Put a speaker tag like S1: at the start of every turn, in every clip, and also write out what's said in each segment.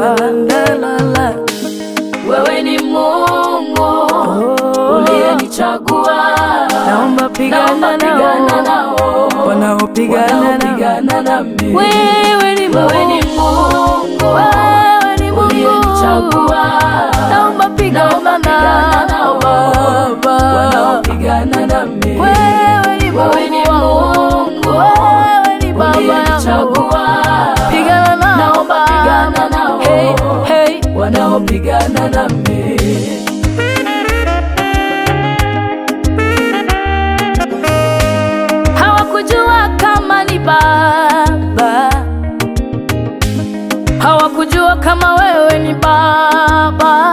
S1: Wewe ni Mungu uliyenichagua,
S2: naomba pigana nao wanaopigana nami.
S1: Wewe ni Mungu uliyenichagua,
S2: naomba pigana nao
S1: wanaopigana nami.
S2: Wewe ni
S1: Mungu uliyenichagua, naomba pigana nao wanaopigana nami.
S2: Hawakujua kama ni Baba, hawakujua kama wewe ni Baba,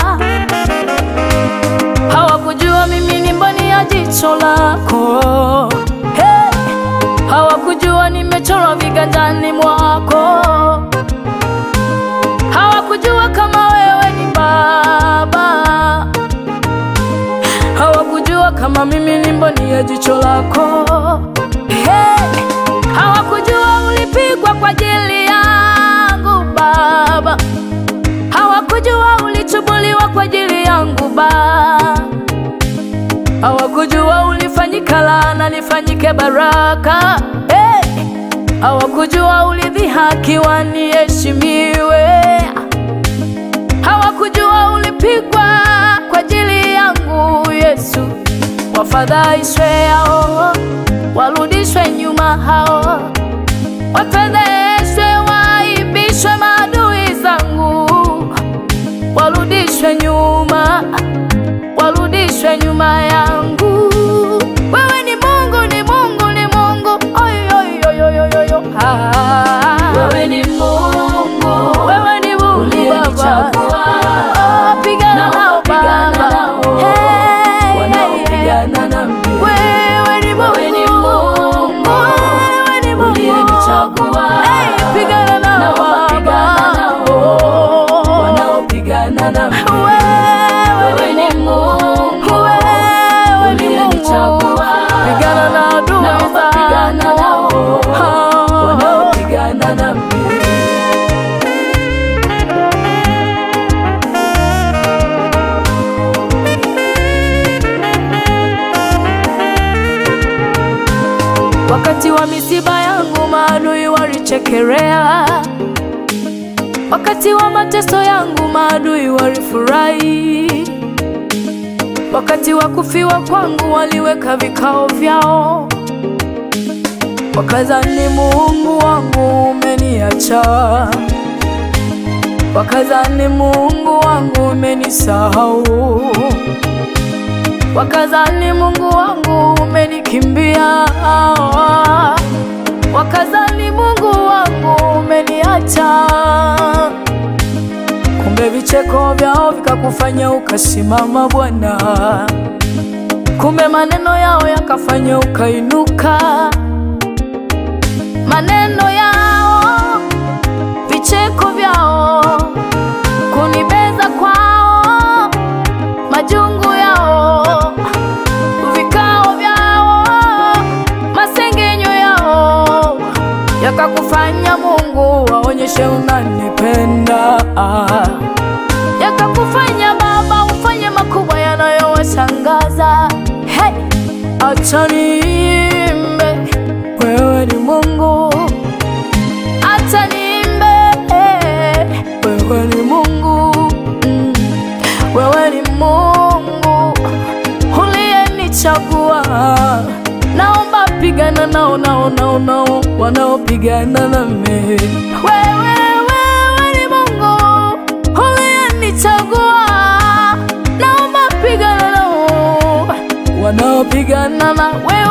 S2: hawakujua mimi ni mboni ya jicho lako. Hawakujua nimechorwa viganjani mwako, hawakujua kama wewe ni Baba, hawakujua kama mimi ni mboni ya jicho lako. Hawakujua ulipigwa kwa ajili yangu Baba, hawakujua ulichubuliwa kwa ajili yangu Baba, hawakujua ulifanyika laana nifanyike baraka. Hawakujua ulidhihakiwa niheshimiwe, hawakujua ulipigwa kwa ajili yangu Yesu. Wafadhaishwe hao, warudishwe nyuma hao, wafedheshwe, waibishwe maadui zangu, warudishwe nyuma, warudishwe nyuma yangu. Wewe ni Mungu, ni Mungu, ni Mungu.
S1: Wewe ni Mungu,
S2: wewe ni Mungu
S1: uliyenichagua,
S2: pigana nao Baba,
S1: wanaopigana nami.
S2: wewe ni Mungu, wewe ni Mungu
S1: uliyenichagua,
S2: pigana nao Baba,
S1: wanaopigana nami.
S2: wewe ni Mungu, wewe ni Mungu, pigana na adui zangu,
S1: wanaopigana nami.
S2: Wakati wa misiba yangu maadui walichekelea, wakati wa mateso yangu maadui walifurahi, wakati wa kufiwa kwangu waliweka vikao vyao, wakadhani Mungu wangu umeniacha, wakadhani Mungu wangu umenisahau, wakadhani Mungu wangu umenikimbia, wakadhani Mungu wangu umeniacha. Kumbe vicheko vyao vikakufanya ukasimama Bwana, kumbe maneno yao yakafanya ukainuka. Maneno yao, vicheko vyao, kunibeza kwao, majungu yao, vikao vyao, masengenyo yao, yakakufanya Mungu waonyeshe unanipenda, yakakufanya Baba ufanye makubwa yanayowashangaza. Acha niimbe, wewe ni Mungu, acha niimbe, wewe ni Mungu, wewe ni Mungu uliyenichagua, naomba pigana nao wanaopigana nami. Wewe ni Mungu uliyenichagua, naomba pigana nao wanaopigana na wewe.